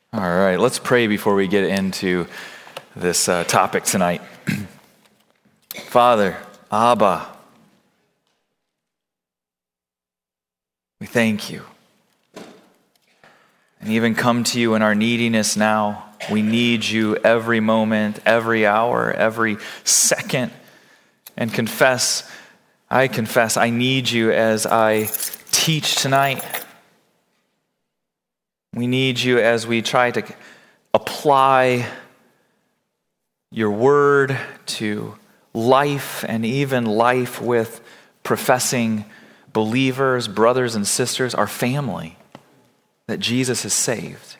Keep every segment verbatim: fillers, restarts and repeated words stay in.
All right, let's pray before we get into this uh, topic tonight. Father, Abba, we thank you. And even come to you in our neediness now. We need you every moment, every hour, every second. And confess, I confess, I need you as I teach tonight. We need you as we try to apply your word to life and even life with professing believers, brothers and sisters, our family that Jesus has saved.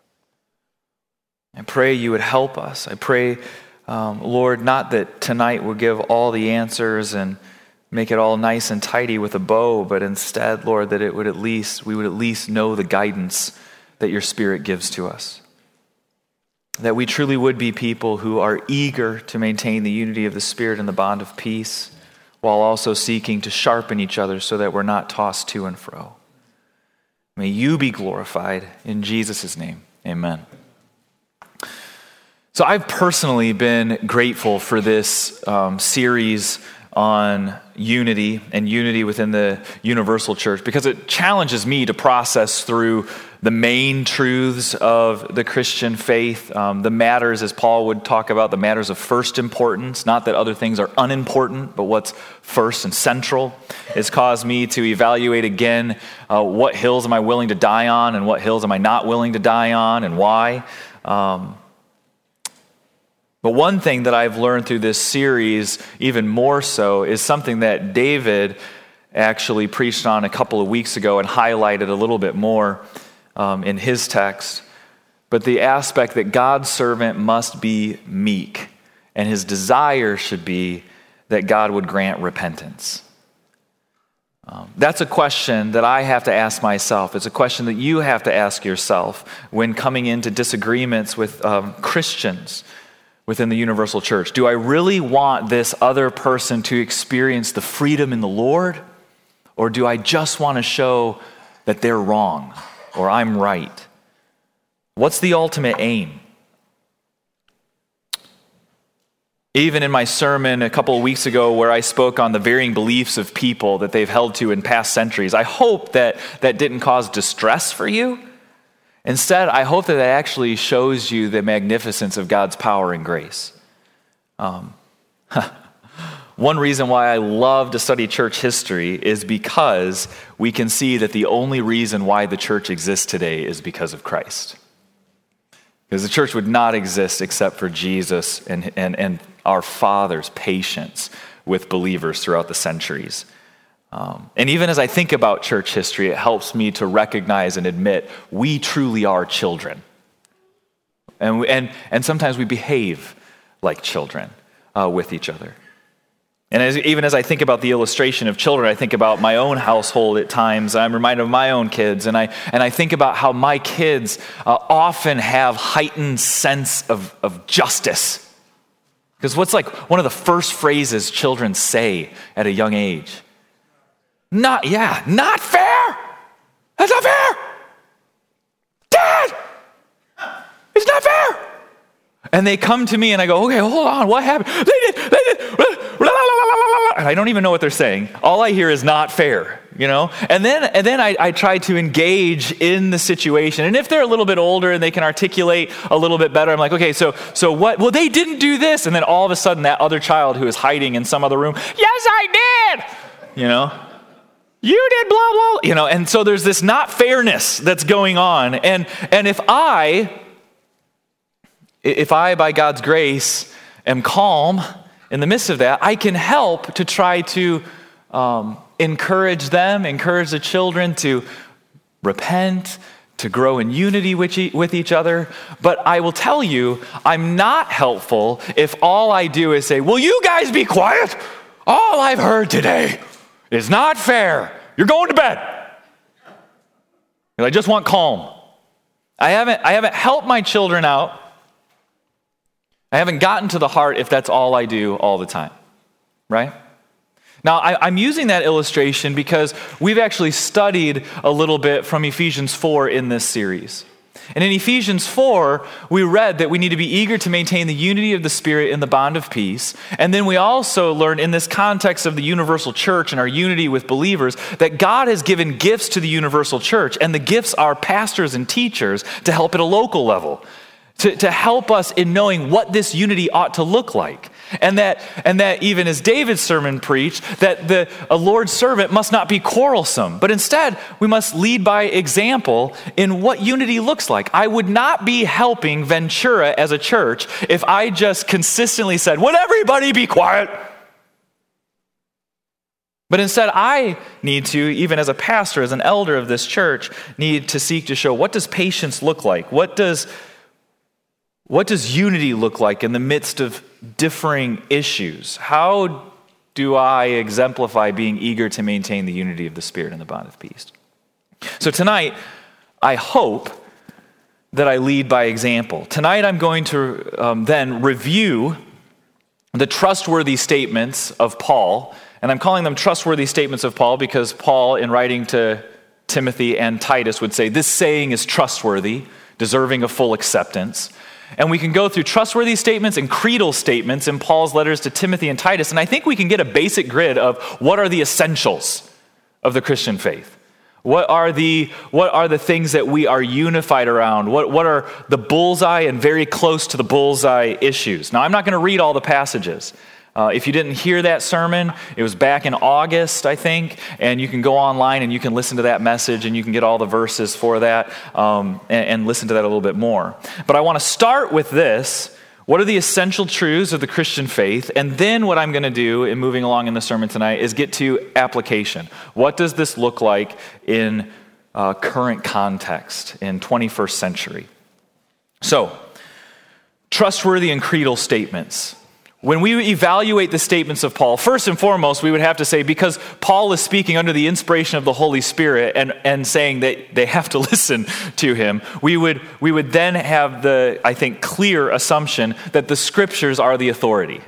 I pray you would help us. I pray, um, Lord, not that tonight we'll give all the answers and make it all nice and tidy with a bow, but instead, Lord, that it would at least we would at least know the guidance that your Spirit gives to us. That we truly would be people who are eager to maintain the unity of the Spirit and the bond of peace, while also seeking to sharpen each other so that we're not tossed to and fro. May you be glorified in Jesus' name. Amen. So I've personally been grateful for this um, series on unity and unity within the universal church because it challenges me to process through the main truths of the Christian faith, um, the matters, as Paul would talk about, the matters of first importance, not that other things are unimportant, but what's first and central. It's caused me to evaluate again uh, what hills am I willing to die on and what hills am I not willing to die on and why. Um, But one thing that I've learned through this series, even more so, is something that David actually preached on a couple of weeks ago and highlighted a little bit more um, in his text. But the aspect that God's servant must be meek, and his desire should be that God would grant repentance. Um, that's a question that I have to ask myself. It's a question that you have to ask yourself when coming into disagreements with um, Christians within the universal church. Do I really want this other person to experience the freedom in the Lord? Or do I just want to show that they're wrong or I'm right? What's the ultimate aim? Even in my sermon a couple of weeks ago where I spoke on the varying beliefs of people that they've held to in past centuries, I hope that that didn't cause distress for you. Instead, I hope that that actually shows you the magnificence of God's power and grace. Um, one reason why I love to study church history is because we can see that the only reason why the church exists today is because of Christ. Because the church would not exist except for Jesus and, and, and our Father's patience with believers throughout the centuries. Um, and even as I think about church history, it helps me to recognize and admit we truly are children. And we, and, and sometimes we behave like children uh, with each other. And as, even as I think about the illustration of children, I think about my own household at times. I'm reminded of my own kids. And I, and I think about how my kids uh, often have heightened sense of, of justice. Because what's like one of the first phrases children say at a young age? Not, yeah, not fair. That's not fair. Dad, it's not fair. And they come to me and I go, okay, hold on, what happened? They did, they did, and I don't even know what they're saying. All I hear is not fair, you know? And then and then I, I try to engage in the situation. And if they're a little bit older and they can articulate a little bit better, I'm like, okay, so so what? Well, they didn't do this. And then all of a sudden that other child who is hiding in some other room, yes, I did, you know? You did blah, blah, you know, and so there's this not fairness that's going on. And and if I, if I, by God's grace, am calm in the midst of that, I can help to try to um, encourage them, encourage the children to repent, to grow in unity with, e- with each other. But I will tell you, I'm not helpful if all I do is say, will you guys be quiet? All I've heard today is not fair. You're going to bed. And I just want calm. I haven't, I haven't helped my children out. I haven't gotten to the heart if that's all I do all the time, right? Now, I, I'm using that illustration because we've actually studied a little bit from Ephesians four in this series. And in Ephesians four, we read that we need to be eager to maintain the unity of the Spirit in the bond of peace. And then we also learned in this context of the universal church and our unity with believers that God has given gifts to the universal church, and the gifts are pastors and teachers to help at a local level, to, to help us in knowing what this unity ought to look like. And that, and that even as David's sermon preached, that the, a Lord's servant must not be quarrelsome, but instead we must lead by example in what unity looks like. I would not be helping Ventura as a church if I just consistently said, would everybody be quiet? But instead, I need to, even as a pastor, as an elder of this church, need to seek to show, what does patience look like? What does What does unity look like in the midst of differing issues? How do I exemplify being eager to maintain the unity of the Spirit and the bond of peace? So tonight, I hope that I lead by example. Tonight, I'm going to um, then review the trustworthy statements of Paul. And I'm calling them trustworthy statements of Paul because Paul, in writing to Timothy and Titus, would say, this saying is trustworthy, deserving of full acceptance. And we can go through trustworthy statements and creedal statements in Paul's letters to Timothy and Titus, and I think we can get a basic grid of what are the essentials of the Christian faith. What are the, what are the things that we are unified around? What, what are the bullseye and very close to the bullseye issues? Now, I'm not going to read all the passages. Uh, if you didn't hear that sermon, it was back in August, I think, and you can go online and you can listen to that message and you can get all the verses for that um, and, and listen to that a little bit more. But I want to start with this. What are the essential truths of the Christian faith? And then what I'm going to do in moving along in the sermon tonight is get to application. What does this look like in uh, current context in twenty-first century? So, trustworthy and creedal statements. When we evaluate the statements of Paul, first and foremost, we would have to say, because Paul is speaking under the inspiration of the Holy Spirit and, and saying that they have to listen to him, we would, we would then have the, I think, clear assumption that the Scriptures are the authority.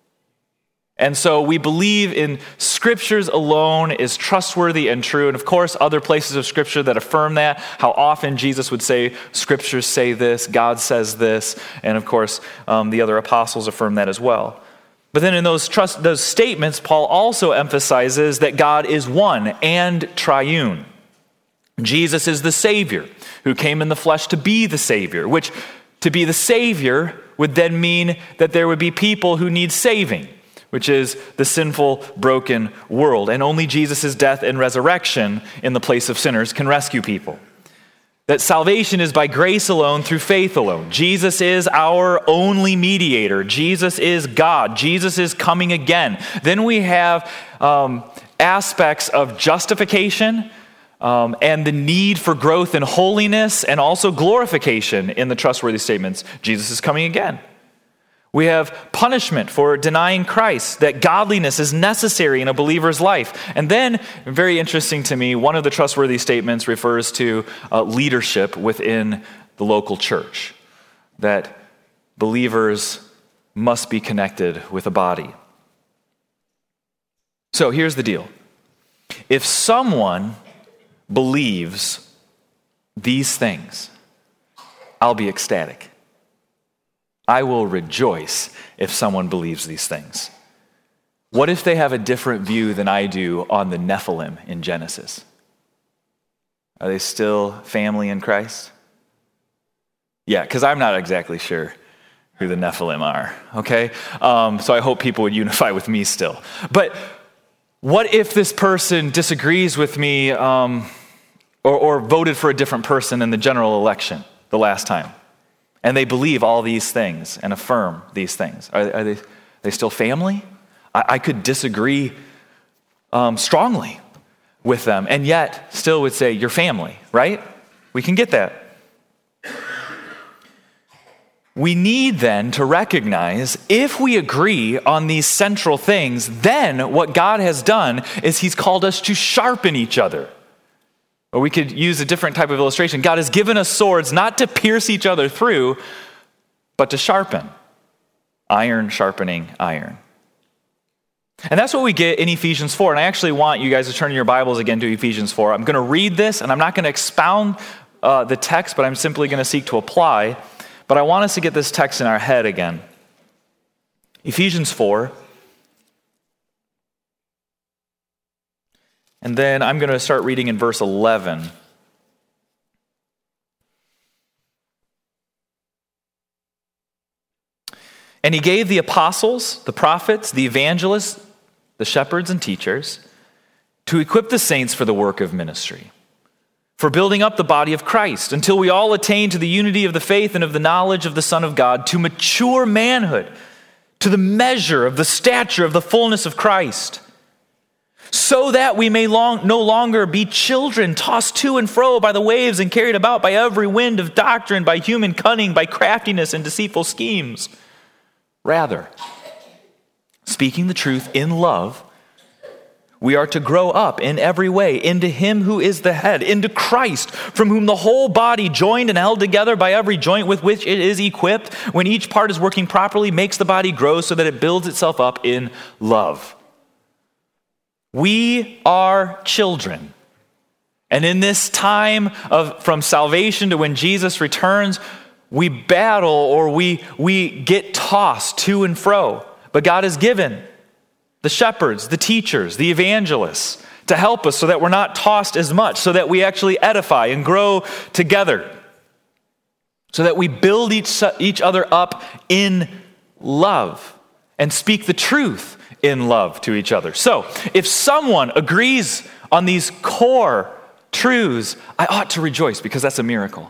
And so we believe in Scriptures alone is trustworthy and true. And of course, other places of Scripture that affirm that, how often Jesus would say, Scriptures say this, God says this. And of course, um, the other apostles affirm that as well. But then in those trust, those statements, Paul also emphasizes that God is one and triune. Jesus is the Savior who came in the flesh to be the Savior, which to be the Savior would then mean that there would be people who need saving, which is the sinful, broken world. And only Jesus' death and resurrection in the place of sinners can rescue people. That salvation is by grace alone, through faith alone. Jesus is our only mediator. Jesus is God. Jesus is coming again. Then we have um, aspects of justification um, and the need for growth in holiness and also glorification in the trustworthy statements. Jesus is coming again. We have punishment for denying Christ, that godliness is necessary in a believer's life. And then, very interesting to me, one of the trustworthy statements refers to uh, leadership within the local church, that believers must be connected with a body. So here's the deal. If someone believes these things, I'll be ecstatic. I will rejoice if someone believes these things. What if they have a different view than I do on the Nephilim in Genesis? Are they still family in Christ? Yeah, because I'm not exactly sure who the Nephilim are, okay? Um, so I hope people would unify with me still. But what if this person disagrees with me um, or, or voted for a different person in the general election the last time? And they believe all these things and affirm these things. Are, are, they, are they still family? I, I could disagree um, strongly with them and yet still would say, you're family, right? We can get that. We need then to recognize if we agree on these central things, then what God has done is he's called us to sharpen each other. Or we could use a different type of illustration. God has given us swords not to pierce each other through, but to sharpen. Iron sharpening iron. And that's what we get in Ephesians four. And I actually want you guys to turn your Bibles again to Ephesians four. I'm going to read this, and I'm not going to expound uh, the text, but I'm simply going to seek to apply. But I want us to get this text in our head again. Ephesians four. And then I'm going to start reading in verse eleven. And he gave the apostles, the prophets, the evangelists, the shepherds and teachers to equip the saints for the work of ministry, for building up the body of Christ, until we all attain to the unity of the faith and of the knowledge of the Son of God, to mature manhood, to the measure of the stature of the fullness of Christ, so that we may long, no longer be children tossed to and fro by the waves and carried about by every wind of doctrine, by human cunning, by craftiness and deceitful schemes. Rather, speaking the truth in love, we are to grow up in every way into him who is the head, into Christ, from whom the whole body, joined and held together by every joint with which it is equipped, when each part is working properly, makes the body grow so that it builds itself up in love. We are children. And in this time of from salvation to when Jesus returns, we battle or we, we get tossed to and fro. But God has given the shepherds, the teachers, the evangelists to help us so that we're not tossed as much, so that we actually edify and grow together, so that we build each, each other up in love and speak the truth in love to each other. So if someone agrees on these core truths, I ought to rejoice because that's a miracle.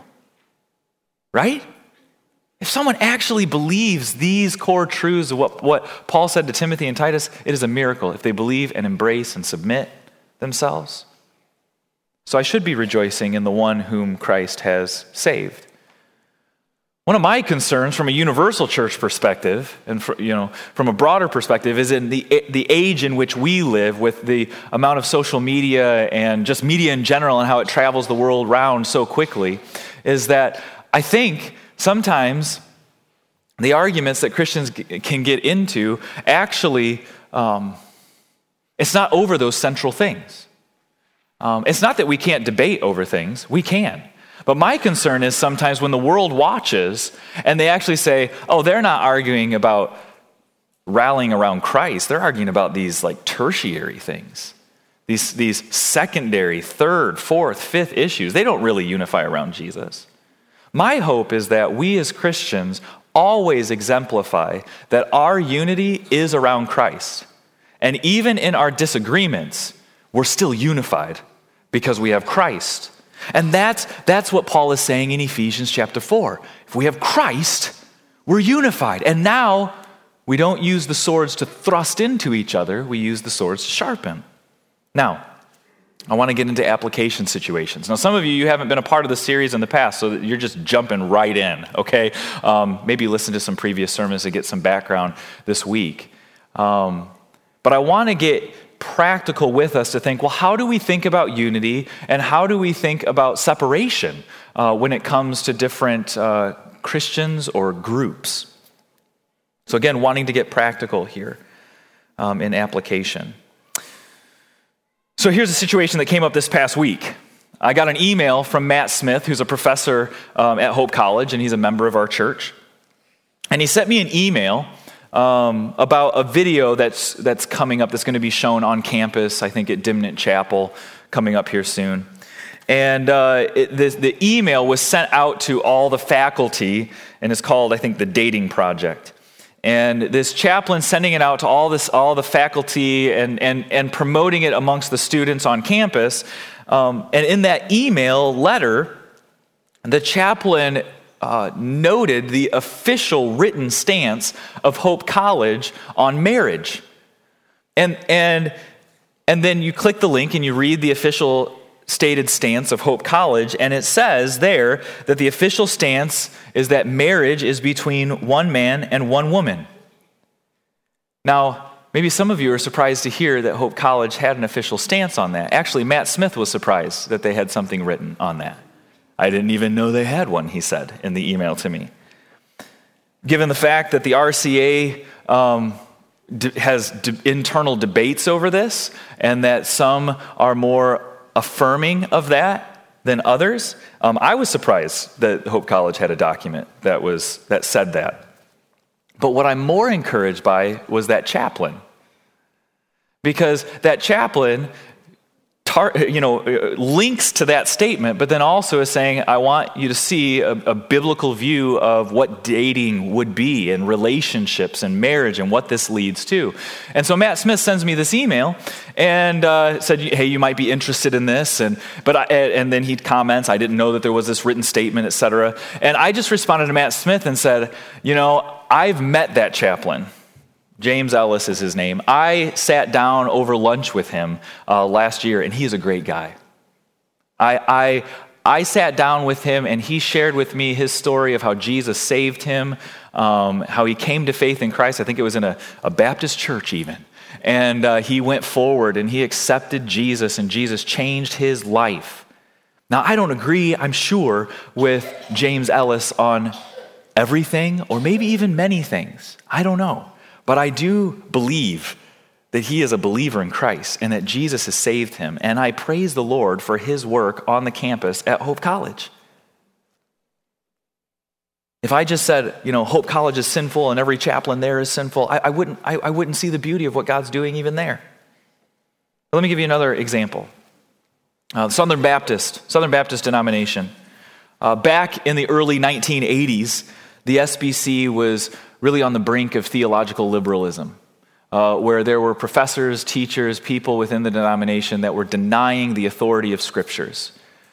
Right? If someone actually believes these core truths of what, what Paul said to Timothy and Titus, it is a miracle if they believe and embrace and submit themselves. So I should be rejoicing in the one whom Christ has saved. One of my concerns from a universal church perspective, and for, you know, from a broader perspective, is in the the age in which we live, with the amount of social media and just media in general and how it travels the world round so quickly, is that I think sometimes the arguments that Christians can get into actually, um, it's not over those central things. Um, it's not that we can't debate over things. We can. But my concern is sometimes when the world watches and they actually say, oh, they're not arguing about rallying around Christ. They're arguing about these like tertiary things, these, these secondary, third, fourth, fifth issues. They don't really unify around Jesus. My hope is that we as Christians always exemplify that our unity is around Christ. And even in our disagreements, we're still unified because we have Christ. And that's, that's what Paul is saying in Ephesians chapter four. If we have Christ, we're unified. And now we don't use the swords to thrust into each other. We use the swords to sharpen. Now, I want to get into application situations. Now, some of you, you haven't been a part of the series in the past, so you're just jumping right in, okay? Um, maybe listen to some previous sermons to get some background this week. Um, but I want to get practical with us to think, well, how do we think about unity and how do we think about separation uh, when it comes to different uh, Christians or groups? So again, wanting to get practical here um, in application. So here's a situation that came up this past week. I got an email from Matt Smith, who's a professor um, at Hope College, and he's a member of our church. And he sent me an email Um, about a video that's that's coming up that's going to be shown on campus, I think at Dimnant Chapel, coming up here soon. And uh, it, the, the email was sent out to all the faculty, and it's called, I think, the Dating Project. And this chaplain sending it out to all this all the faculty and and and promoting it amongst the students on campus. Um, and in that email letter, the chaplain Uh, noted the official written stance of Hope College on marriage. And, and, and then you click the link and you read the official stated stance of Hope College, and it says there that the official stance is that marriage is between one man and one woman. Now, maybe some of you are surprised to hear that Hope College had an official stance on that. Actually, Matt Smith was surprised that they had something written on that. I didn't even know they had one, he said in the email to me. Given the fact that the R C A um, d- has d- internal debates over this, and that some are more affirming of that, than others. Um, I was surprised that Hope College had a document that was that said that. But what I'm more encouraged by was that chaplain. Because that chaplain tar- you know, links to that statement, but then also is saying, I want you to see a, a biblical view of what dating would be and relationships and marriage and what this leads to. And so Matt Smith sends me this email and uh, said, hey, you might be interested in this. And but I, and then he comments, I didn't know that there was this written statement, et cetera. And I just responded to Matt Smith and said, you know, I've met that chaplain. James Ellis is his name. I sat down over lunch with him uh, last year, and he's a great guy. I, I, I sat down with him, and he shared with me his story of how Jesus saved him, um, how he came to faith in Christ. I think it was in a, a Baptist church even. And uh, he went forward, and he accepted Jesus, and Jesus changed his life. Now, I don't agree, I'm sure, with James Ellis on everything, or maybe even many things. I don't know. But I do believe that he is a believer in Christ and that Jesus has saved him. And I praise the Lord for his work on the campus at Hope College. If I just said, you know, Hope College is sinful and every chaplain there is sinful, I, I wouldn't I, I wouldn't see the beauty of what God's doing even there. But let me give you another example. Uh, Southern Baptist, Southern Baptist denomination. Uh, back in the early nineteen eighties, the S B C was really on the brink of theological liberalism, uh, where there were professors, teachers, people within the denomination that were denying the authority of scriptures.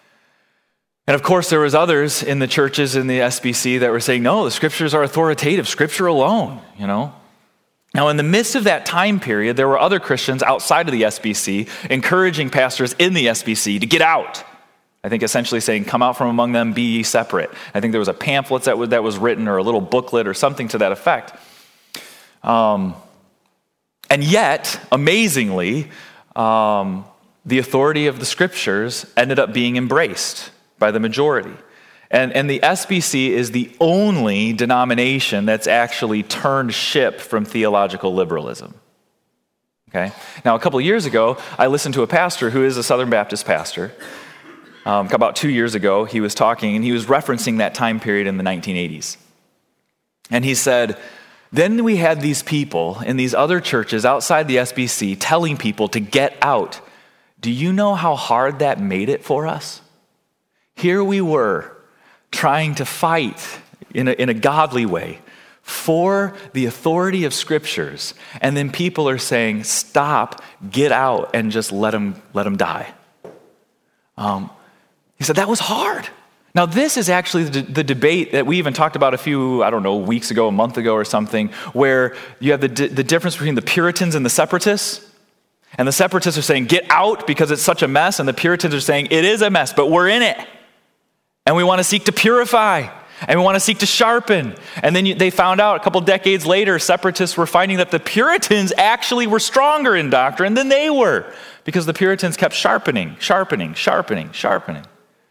And of course, there was others in the churches in the S B C that were saying, no, the scriptures are authoritative, scripture alone, you know. Now, in the midst of that time period, there were other Christians outside of the S B C encouraging pastors in the S B C to get out. I think essentially saying, come out from among them, be ye separate. I think there was a pamphlet that was, that was written or a little booklet or something to that effect. Um, and yet, amazingly, um, the authority of the scriptures ended up being embraced by the majority. And, and the S B C is the only denomination that's actually turned ship from theological liberalism. Okay? Now, a couple of years ago, I listened to a pastor who is a Southern Baptist pastor. Um, about two years ago, he was talking, and he was referencing that time period in the nineteen eighties. And he said, then we had these people in these other churches outside the S B C telling people to get out. Do you know how hard that made it for us? Here we were trying to fight in a, in a godly way for the authority of scriptures, and then people are saying, stop, get out, and just let them, let them die. Um, He said, that was hard. Now, this is actually the, the debate that we even talked about a few, I don't know, weeks ago, a month ago or something, where you have the, the difference between the Puritans and the Separatists. And the Separatists are saying, get out because it's such a mess. And the Puritans are saying, it is a mess, but we're in it. And we want to seek to purify. And we want to seek to sharpen. And then you, they found out a couple decades later, Separatists were finding that the Puritans actually were stronger in doctrine than they were. Because the Puritans kept sharpening, sharpening, sharpening, sharpening.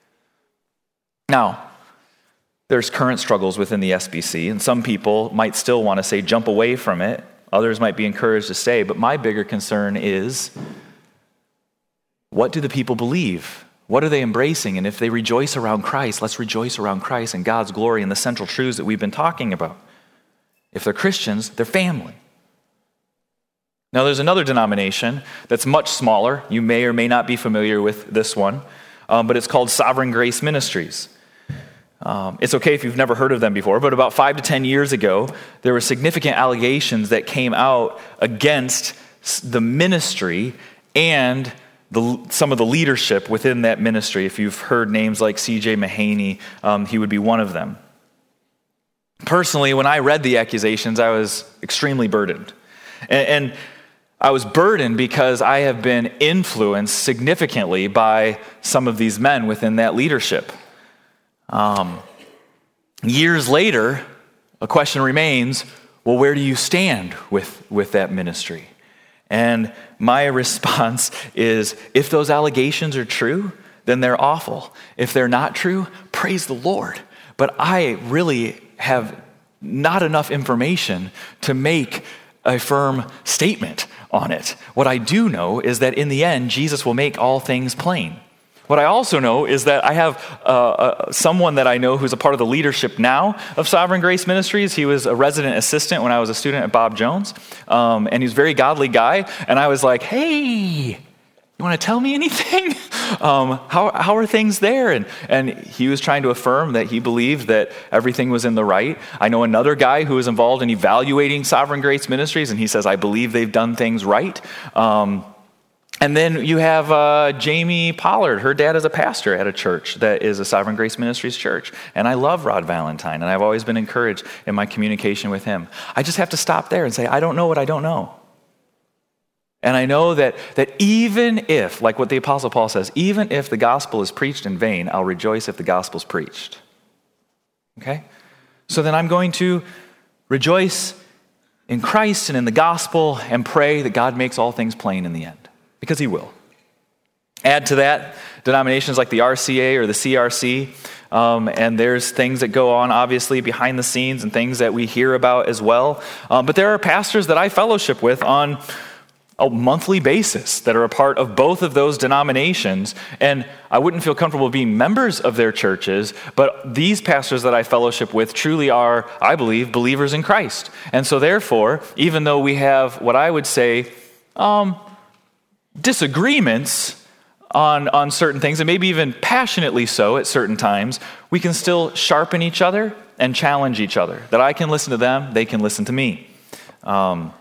Now, there's current struggles within the S B C, and some people might still want to say jump away from it. Others might be encouraged to stay. But my bigger concern is, what do the people believe? What are they embracing? And if they rejoice around Christ, let's rejoice around Christ and God's glory and the central truths that we've been talking about. If they're Christians, they're family. Now, there's another denomination that's much smaller. You may or may not be familiar with this one, um, but it's called Sovereign Grace Ministries. Um, it's okay if you've never heard of them before, but about five to ten years ago, there were significant allegations that came out against the ministry and the, some of the leadership within that ministry. If you've heard names like C J Mahaney, um, he would be one of them. Personally, when I read the accusations, I was extremely burdened. And, and I was burdened because I have been influenced significantly by some of these men within that leadership. Um, years later, a question remains, well, where do you stand with, with that ministry? And my response is, if those allegations are true, then they're awful. If they're not true, praise the Lord. But I really have not enough information to make a firm statement on it. What I do know is that in the end, Jesus will make all things plain. What I also know is that I have uh, uh, someone that I know who's a part of the leadership now of Sovereign Grace Ministries. He was a resident assistant when I was a student at Bob Jones, um, and he's a very godly guy. And I was like, hey, you want to tell me anything? um, how how are things there? And and he was trying to affirm that he believed that everything was in the right. I know another guy who is involved in evaluating Sovereign Grace Ministries, and he says, I believe they've done things right. Um, And then you have uh, Jamie Pollard. Her dad is a pastor at a church that is a Sovereign Grace Ministries church. And I love Rod Valentine, and I've always been encouraged in my communication with him. I just have to stop there and say, I don't know what I don't know. And I know that that even if, like what the Apostle Paul says, even if the gospel is preached in vain, I'll rejoice if the gospel's preached. Okay? So then I'm going to rejoice in Christ and in the gospel and pray that God makes all things plain in the end. Because he will. Add to that denominations like the R C A or the C R C, um, and there's things that go on obviously behind the scenes and things that we hear about as well. Um, but there are pastors that I fellowship with on a monthly basis that are a part of both of those denominations, and I wouldn't feel comfortable being members of their churches, but these pastors that I fellowship with truly are, I believe, believers in Christ. And so therefore, even though we have what I would say, um, disagreements on, on certain things, and maybe even passionately so at certain times, we can still sharpen each other and challenge each other. That I can listen to them, they can listen to me. Um,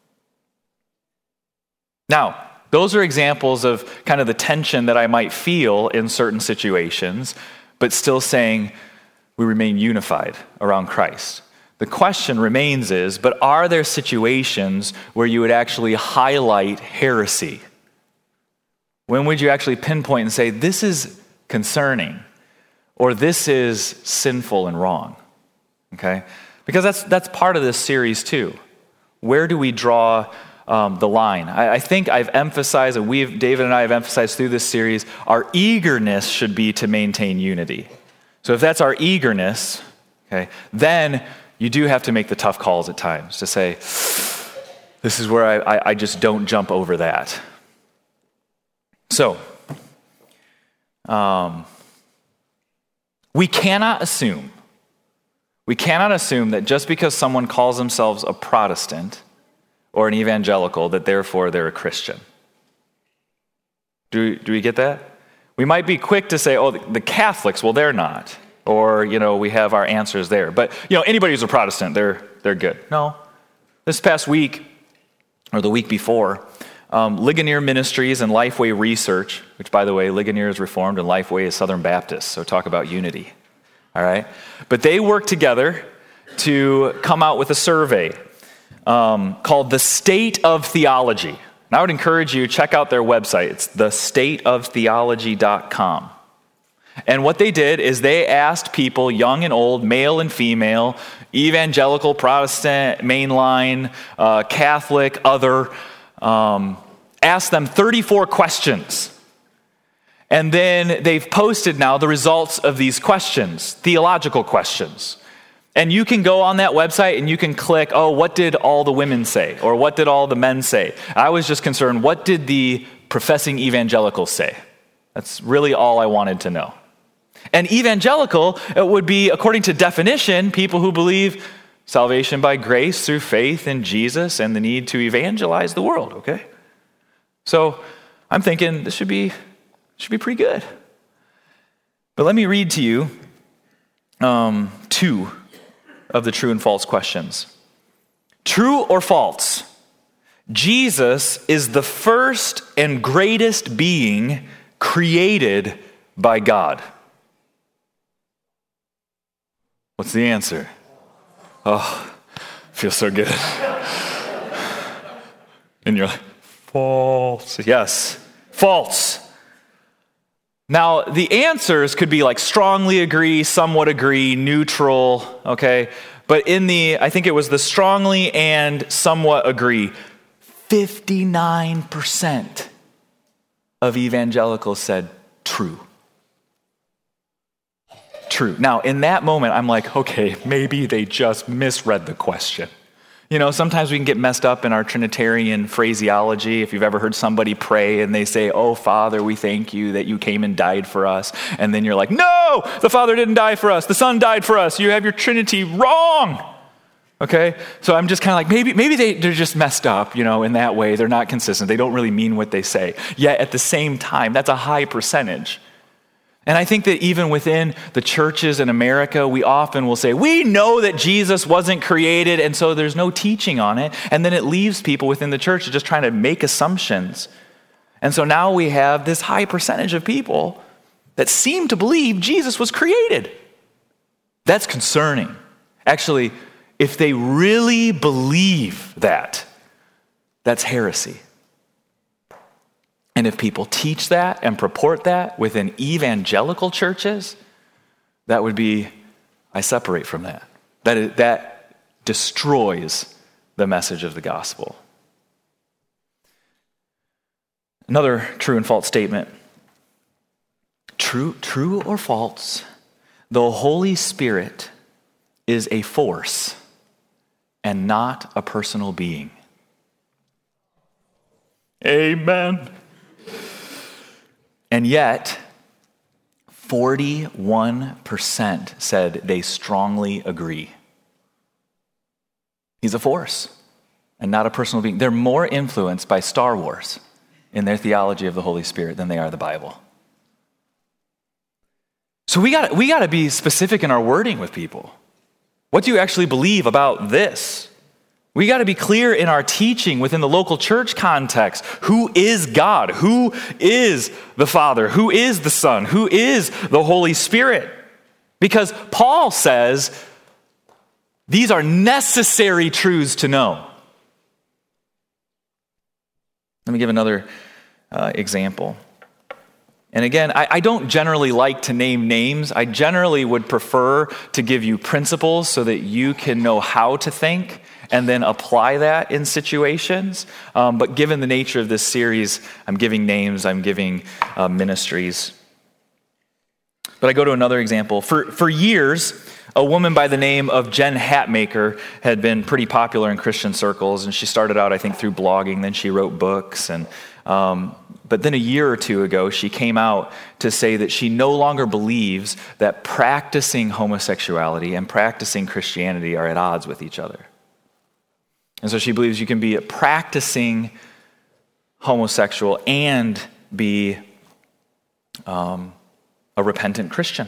now, those are examples of kind of the tension that I might feel in certain situations, but still saying we remain unified around Christ. The question remains is, but are there situations where you would actually highlight heresy? When would you actually pinpoint and say, this is concerning, or this is sinful and wrong? Okay? Because that's that's part of this series too. Where do we draw um, the line? I, I think I've emphasized, and we've, David and I have emphasized through this series, our eagerness should be to maintain unity. So if that's our eagerness, okay, then you do have to make the tough calls at times to say, this is where I, I, I just don't jump over that. So, um, we cannot assume, we cannot assume that just because someone calls themselves a Protestant or an evangelical, that therefore they're a Christian. Do, do we get that? We might be quick to say, oh, the Catholics, well, they're not. Or, you know, we have our answers there. But, you know, anybody who's a Protestant, they're they're good. No. This past week, or the week before, Um, Ligonier Ministries and Lifeway Research, which, by the way, Ligonier is Reformed and Lifeway is Southern Baptist, so talk about unity, all right? But they worked together to come out with a survey um, called The State of Theology. And I would encourage you, check out their website. It's the state of theology dot com. And what they did is they asked people, young and old, male and female, evangelical, Protestant, mainline, uh, Catholic, other, Um, asked them thirty-four questions. And then they've posted now the results of these questions, theological questions. And you can go on that website and you can click, oh, what did all the women say? Or what did all the men say? I was just concerned, what did the professing evangelicals say? That's really all I wanted to know. And evangelical, it would be, according to definition, people who believe salvation by grace through faith in Jesus and the need to evangelize the world, okay? So I'm thinking this should be should be pretty good. But let me read to you um, two of the true and false questions. True or false? Jesus is the first and greatest being created by God. What's the answer? Oh, feels so good. And you're like, false. Yes, false. Now, the answers could be like strongly agree, somewhat agree, neutral, okay? But in the, I think it was the strongly and somewhat agree, fifty-nine percent of evangelicals said true. True. Now, in that moment, I'm like, okay, maybe they just misread the question. You know, sometimes we can get messed up in our Trinitarian phraseology. If you've ever heard somebody pray and they say, "Oh, Father, we thank you that you came and died for us." And then you're like, "No, the Father didn't die for us. The Son died for us. You have your Trinity wrong." Okay? So I'm just kind of like, maybe maybe they, they're just messed up, you know, in that way. They're not consistent. They don't really mean what they say. Yet at the same time, that's a high percentage. And I think that even within the churches in America, we often will say, we know that Jesus wasn't created, and so there's no teaching on it. And then it leaves people within the church just trying to make assumptions. And so now we have this high percentage of people that seem to believe Jesus was created. That's concerning. Actually, if they really believe that, that's heresy. And if people teach that and purport that within evangelical churches, that would be, I separate from that. That is, that destroys the message of the gospel. Another true and false statement. True, true or false, the Holy Spirit is a force and not a personal being. Amen. And yet, forty-one percent said they strongly agree. He's a force and not a personal being. They're more influenced by Star Wars in their theology of the Holy Spirit than they are the Bible. So we got we got to be specific in our wording with people. What do you actually believe about this? We got to be clear in our teaching within the local church context. Who is God? Who is the Father? Who is the Son? Who is the Holy Spirit? Because Paul says these are necessary truths to know. Let me give another uh, example. And again, I, I don't generally like to name names. I generally would prefer to give you principles so that you can know how to think and then apply that in situations. Um, but given the nature of this series, I'm giving names, I'm giving uh, ministries. But I go to another example. For, for years, a woman by the name of Jen Hatmaker had been pretty popular in Christian circles, and she started out, I think, through blogging, then she wrote books, and um, but then a year or two ago, she came out to say that she no longer believes that practicing homosexuality and practicing Christianity are at odds with each other. And so she believes you can be a practicing homosexual and be um, a repentant Christian.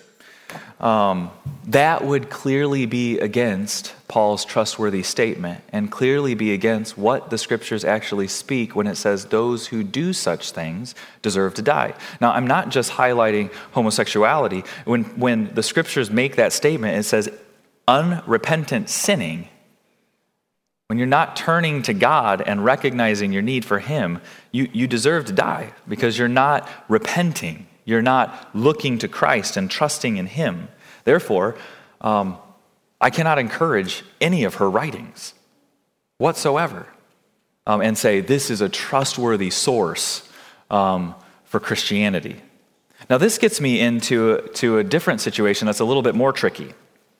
Um, that would clearly be against Paul's trustworthy statement and clearly be against what the scriptures actually speak when it says those who do such things deserve to die. Now, I'm not just highlighting homosexuality. When, when the scriptures make that statement, it says unrepentant sinning. When you're not turning to God and recognizing your need for Him, you, you deserve to die because you're not repenting. You're not looking to Christ and trusting in Him. Therefore, um, I cannot encourage any of her writings whatsoever um, and say this is a trustworthy source um, for Christianity. Now, this gets me into to a different situation that's a little bit more tricky.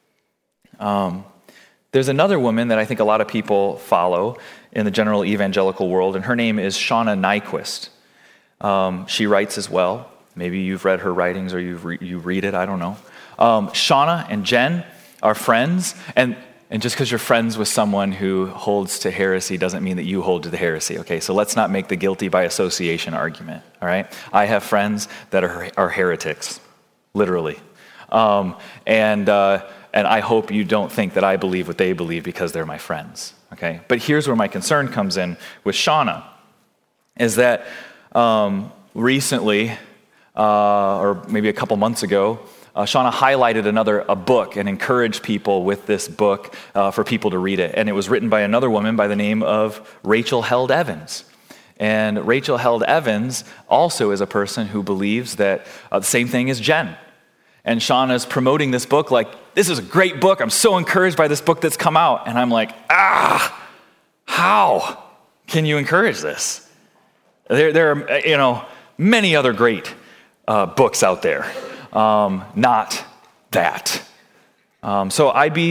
Um, there's another woman that I think a lot of people follow in the general evangelical world, and her name is Shauna Nyquist. Um, she writes as well. Maybe you've read her writings or you've re- you read it, I don't know. Um, Shauna and Jen are friends, and, and just because you're friends with someone who holds to heresy doesn't mean that you hold to the heresy, okay? So let's not make the guilty by association argument, all right? I have friends that are, are heretics, literally. Um, and, uh, and I hope you don't think that I believe what they believe because they're my friends, okay? But here's where my concern comes in with Shauna, is that um, recently, uh, or maybe a couple months ago, Uh, Shauna highlighted another a book and encouraged people with this book uh, for people to read it. And it was written by another woman by the name of Rachel Held Evans. And Rachel Held Evans also is a person who believes that uh, the same thing as Jen. And Shauna's promoting this book like, this is a great book. I'm so encouraged by this book that's come out. And I'm like, ah, how can you encourage this? There, there are, you know, many other great uh, books out there. Um, not that. Um, so I'd be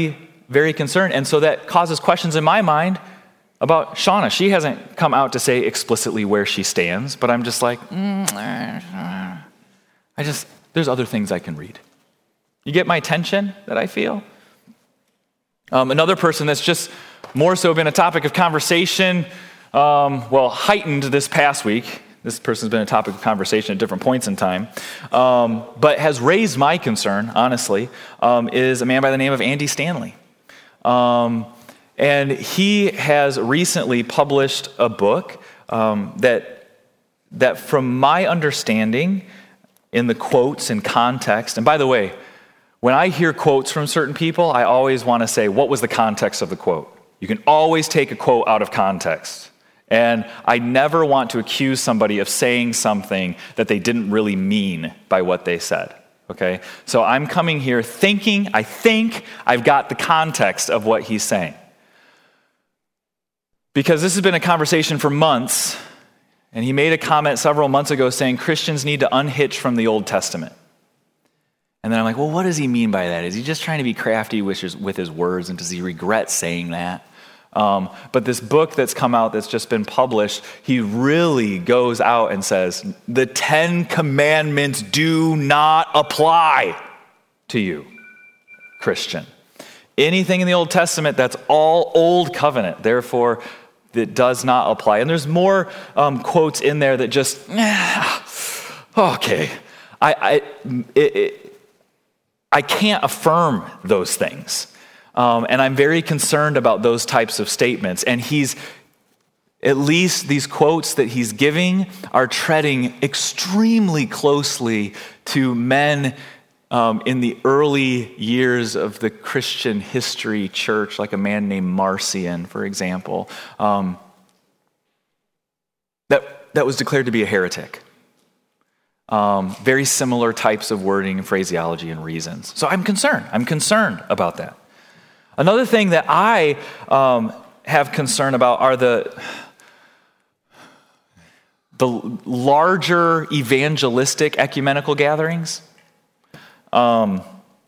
very concerned. And so that causes questions in my mind about Shauna. She hasn't come out to say explicitly where she stands, but I'm just like, mm, I just, there's other things I can read. You get my tension that I feel? Um, another person that's just more so been a topic of conversation, um, well, heightened this past week. This person's been a topic of conversation at different points in time, um, but has raised my concern, honestly, um, is a man by the name of Andy Stanley. Um, and he has recently published a book um, that, that from my understanding, in the quotes and context, and by the way, when I hear quotes from certain people, I always want to say, what was the context of the quote? You can always take a quote out of context. And I never want to accuse somebody of saying something that they didn't really mean by what they said, okay? So I'm coming here thinking, I think I've got the context of what he's saying. Because this has been a conversation for months, and he made a comment several months ago saying Christians need to unhitch from the Old Testament. And then I'm like, well, what does he mean by that? Is he just trying to be crafty with his, with his words, and does he regret saying that? Um, but this book that's come out that's just been published, he really goes out and says, the Ten Commandments do not apply to you, Christian. Anything in the Old Testament, that's all Old Covenant. Therefore, it does not apply. And there's more um, quotes in there that just, eh, okay. I, I, it, it, I can't affirm those things. Um, and I'm very concerned about those types of statements. And he's, at least these quotes that he's giving are treading extremely closely to men um, in the early years of the Christian history church, like a man named Marcion, for example, um, that, that was declared to be a heretic. Um, very similar types of wording and phraseology and reasons. So I'm concerned. I'm concerned about that. Another thing that I um, have concern about are the, the larger evangelistic ecumenical gatherings. Um,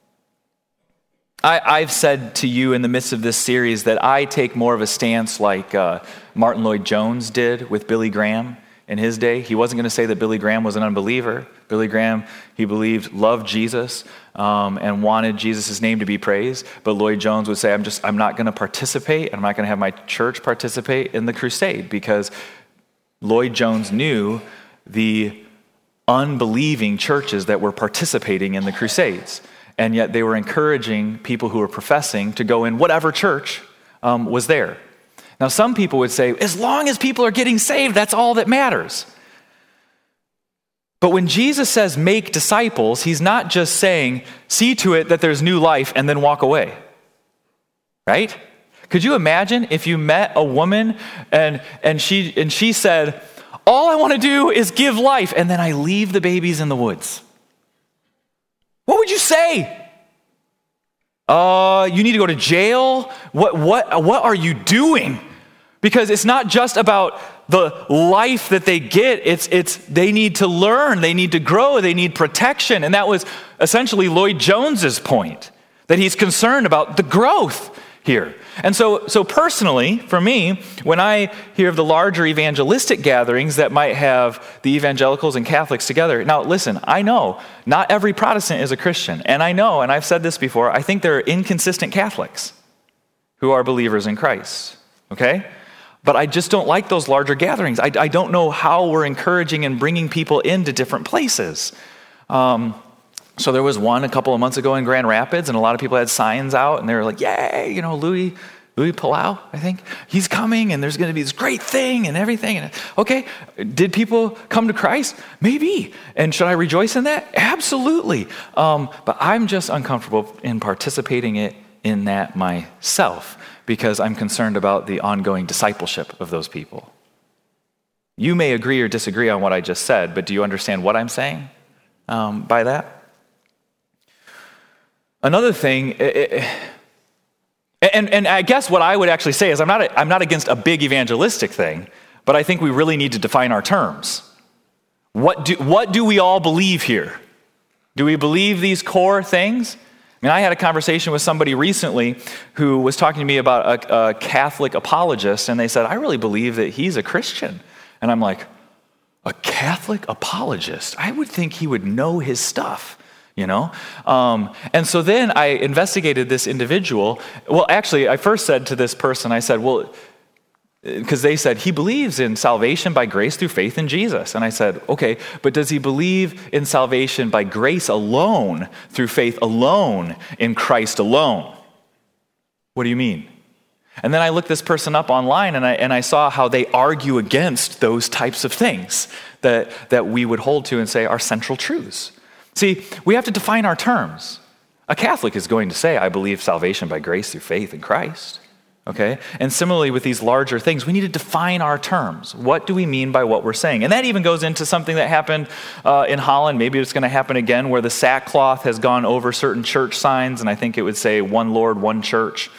I, I've said to you in the midst of this series that I take more of a stance like uh, Martin Lloyd-Jones did with Billy Graham in his day. He wasn't going to say that Billy Graham was an unbeliever. Billy Graham, he believed, loved Jesus, um, and wanted Jesus' name to be praised. But Lloyd-Jones would say, I'm just, I'm not going to participate. I'm not going to have my church participate in the crusade, because Lloyd-Jones knew the unbelieving churches that were participating in the crusades. And yet they were encouraging people who were professing to go in whatever church um, was there. Now, some people would say, as long as people are getting saved, that's all that matters. But when Jesus says make disciples, he's not just saying, see to it that there's new life and then walk away. Right? Could you imagine if you met a woman and, and, she, and she said, all I want to do is give life, and then I leave the babies in the woods? What would you say? Uh, you need to go to jail? What, what, what are you doing? Because it's not just about the life that they get, it's, it's they need to learn, they need to grow, they need protection. And that was essentially Lloyd-Jones's point, that he's concerned about the growth here. And so, so personally, for me, when I hear of the larger evangelistic gatherings that might have the evangelicals and Catholics together, now listen, I know not every Protestant is a Christian. And I know, and I've said this before, I think there are inconsistent Catholics who are believers in Christ, okay? But I just don't like those larger gatherings. I, I don't know how we're encouraging and bringing people into different places. Um, so there was one a couple of months ago in Grand Rapids, and a lot of people had signs out, and they were like, yay, you know, Louis, Louis Palau, I think, he's coming, and there's going to be this great thing and everything. And okay, did people come to Christ? Maybe. And should I rejoice in that? Absolutely. Um, but I'm just uncomfortable in participating it in that myself, because I'm concerned about the ongoing discipleship of those people. You may agree or disagree on what I just said, but do you understand what I'm saying um, by that? Another thing, it, it, and, and I guess what I would actually say is I'm not, I'm not against a big evangelistic thing, but I think we really need to define our terms. What do, what do we all believe here? Do we believe these core things? I mean, I had a conversation with somebody recently who was talking to me about a, a Catholic apologist, and they said, I really believe that he's a Christian. And I'm like, a Catholic apologist? I would think he would know his stuff, you know? Um, and so then I investigated this individual. Well, actually, I first said to this person, I said, well, because they said, he believes in salvation by grace through faith in Jesus. And I said, okay, but does he believe in salvation by grace alone, through faith alone, in Christ alone? What do you mean? And then I looked this person up online, and I, and I saw how they argue against those types of things that, that we would hold to and say are central truths. See, we have to define our terms. A Catholic is going to say, I believe salvation by grace through faith in Christ. Okay? And similarly with these larger things, we need to define our terms. What do we mean by what we're saying? And that even goes into something that happened uh, in Holland. Maybe it's going to happen again, where the sackcloth has gone over certain church signs, and I think it would say one Lord, one church.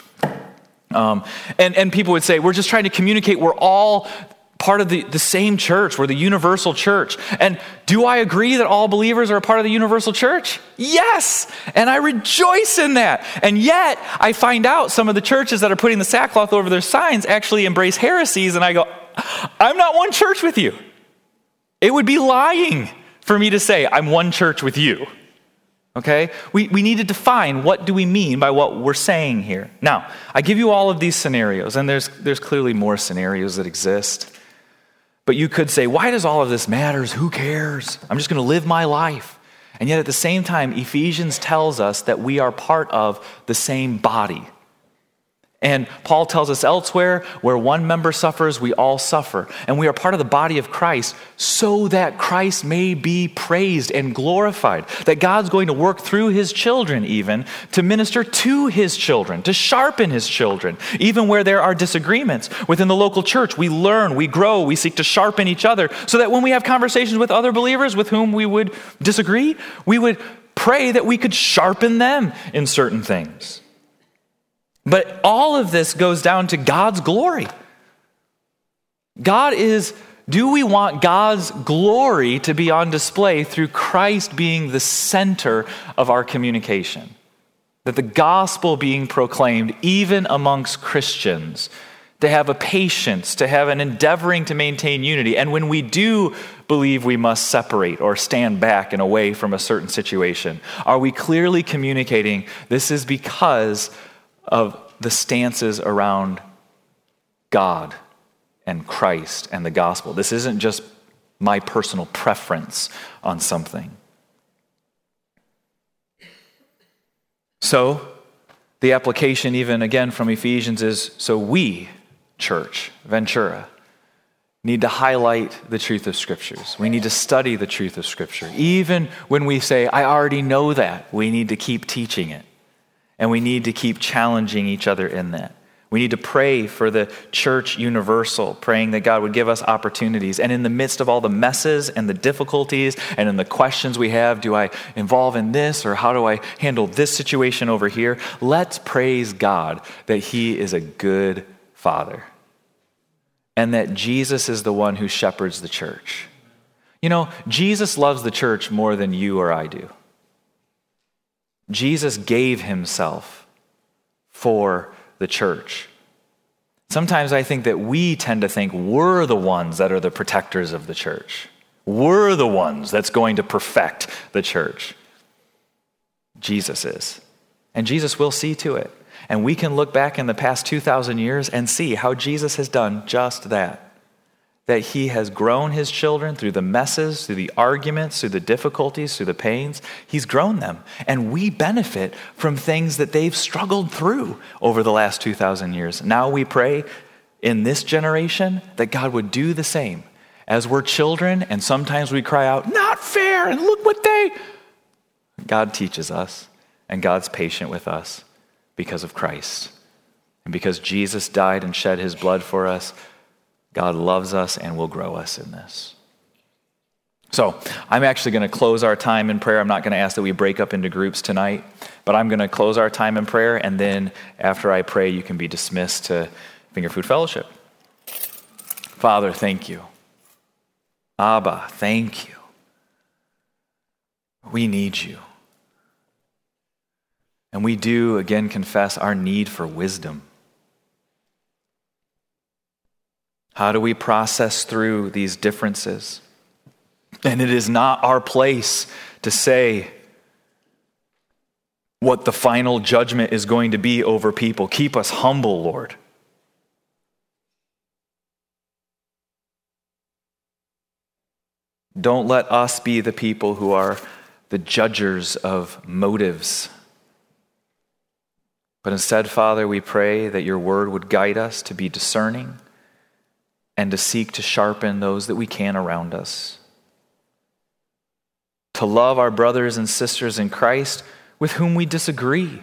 Um, and, and people would say, we're just trying to communicate we're all part of the, the same church. We're the universal church. And do I agree that all believers are a part of the universal church? Yes. And I rejoice in that. And yet, I find out some of the churches that are putting the sackcloth over their signs actually embrace heresies, and I go, I'm not one church with you. It would be lying for me to say, I'm one church with you. Okay? We, we need to define what do we mean by what we're saying here. Now, I give you all of these scenarios, and there's, there's clearly more scenarios that exist. But you could say, why does all of this matter? Who cares? I'm just going to live my life. And yet at the same time, Ephesians tells us that we are part of the same body. And Paul tells us elsewhere, where one member suffers, we all suffer. And we are part of the body of Christ so that Christ may be praised and glorified. That God's going to work through his children even to minister to his children, to sharpen his children. Even where there are disagreements within the local church, we learn, we grow, we seek to sharpen each other so that when we have conversations with other believers with whom we would disagree, we would pray that we could sharpen them in certain things. But all of this goes down to God's glory. God is, do we want God's glory to be on display through Christ being the center of our communication? That the gospel being proclaimed even amongst Christians, to have a patience, to have an endeavoring to maintain unity. And when we do believe we must separate or stand back and away from a certain situation, are we clearly communicating this is because of the stances around God and Christ and the gospel? This isn't just my personal preference on something. So, the application even again from Ephesians is, so we, church, Ventura, need to highlight the truth of Scriptures. We need to study the truth of Scripture. Even when we say, I already know that, we need to keep teaching it. And we need to keep challenging each other in that. We need to pray for the church universal, praying that God would give us opportunities. And in the midst of all the messes and the difficulties and in the questions we have, do I involve in this or how do I handle this situation over here? Let's praise God that he is a good Father and that Jesus is the one who shepherds the church. You know, Jesus loves the church more than you or I do. Jesus gave himself for the church. Sometimes I think that we tend to think we're the ones that are the protectors of the church. We're the ones that's going to perfect the church. Jesus is. And Jesus will see to it. And we can look back in the past two thousand years and see how Jesus has done just that. That he has grown his children through the messes, through the arguments, through the difficulties, through the pains. He's grown them. And we benefit from things that they've struggled through over the last two thousand years. Now we pray in this generation that God would do the same. As we're children, and sometimes we cry out, not fair, and look what they... God teaches us, and God's patient with us because of Christ. And because Jesus died and shed his blood for us, God loves us and will grow us in this. So I'm actually going to close our time in prayer. I'm not going to ask that we break up into groups tonight, but I'm going to close our time in prayer, and then after I pray, you can be dismissed to Finger Food Fellowship. Father, thank you. Abba, thank you. We need you. And we do again confess our need for wisdom. How do we process through these differences? And it is not our place to say what the final judgment is going to be over people. Keep us humble, Lord. Don't let us be the people who are the judgers of motives. But instead, Father, we pray that your word would guide us to be discerning and to seek to sharpen those that we can around us. To love our brothers and sisters in Christ with whom we disagree.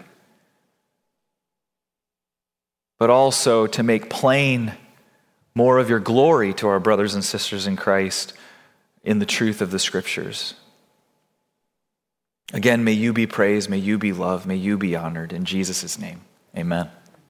But also to make plain more of your glory to our brothers and sisters in Christ in the truth of the Scriptures. Again, may you be praised, may you be loved, may you be honored. In Jesus' name, amen.